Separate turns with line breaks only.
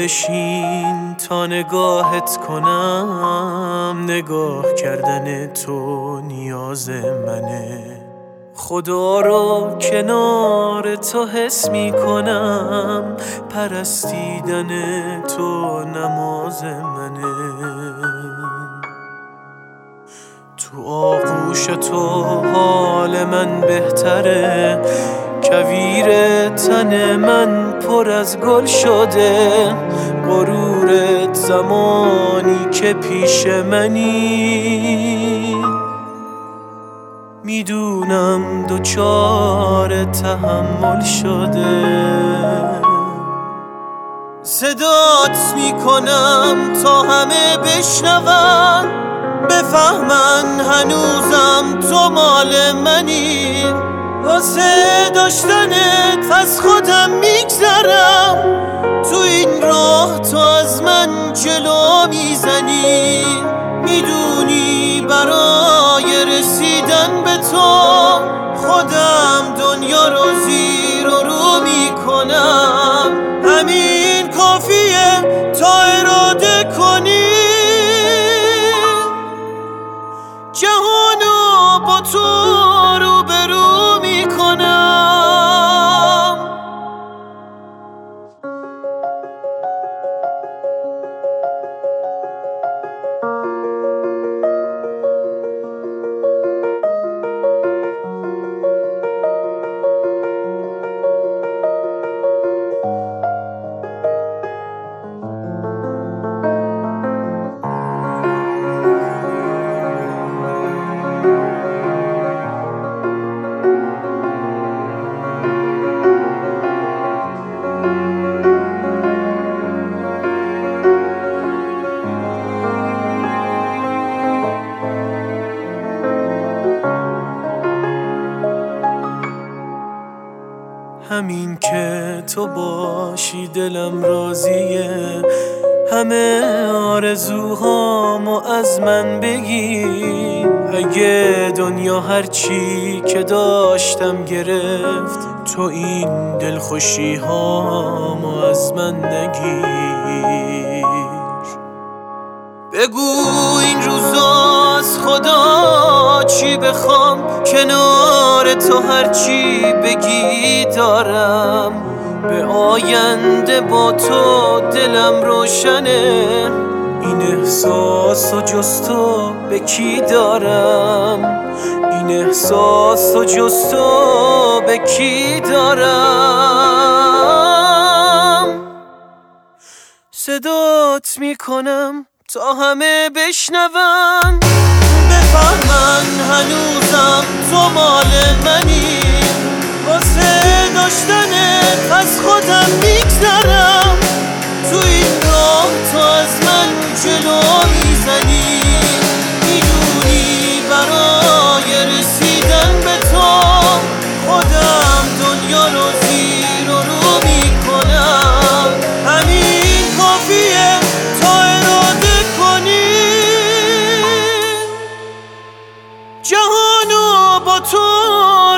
بشین تا نگاهت کنم، نگاه کردن تو نیاز منه. خدا رو کنار تو حس می کنم، پرستیدن تو نماز منه. تو آغوش تو حال من بهتره، کویر تن من پر از گل شده. غرورت زمانی که پیش منی، میدونم دوچار تحمل شده. صدات میکنم تا همه بشنون، بفهمن هنوزم تو مال منی. واسه داشتنت از خودم میگذرم، تو این راه تو از من جلو میزنی. میدونی برای رسیدن به تو خودم دنیا رو زیر و رو میکنم. همین کافیه تا اراده کنی، جهانو با تو روبرو میکنم. همین که تو باشی دلم راضیه، همه آرزوهامو از من بگی. اگه دنیا هرچی که داشتم گرفت، تو این دلخوشی هامو از من نگیر. بگو این روزا از خدا چی بخوام، کنار تو هرچی بگی دارم. به آینده با تو دلم روشنه، این احساس و جز تو به کی دارم. این احساس و جز تو به کی دارم. صدات میکنم تا همه بشنون، بفهمن هنوزم تو مال منی. واسه داشتنت از خودم میگذرم، تو این راه تو از من جلو میزنی. میدونی برای رسیدن به تو خودم دنیا رو زیر و رو میکنم. همین کافیه تا اراده کنی، جهانو با تو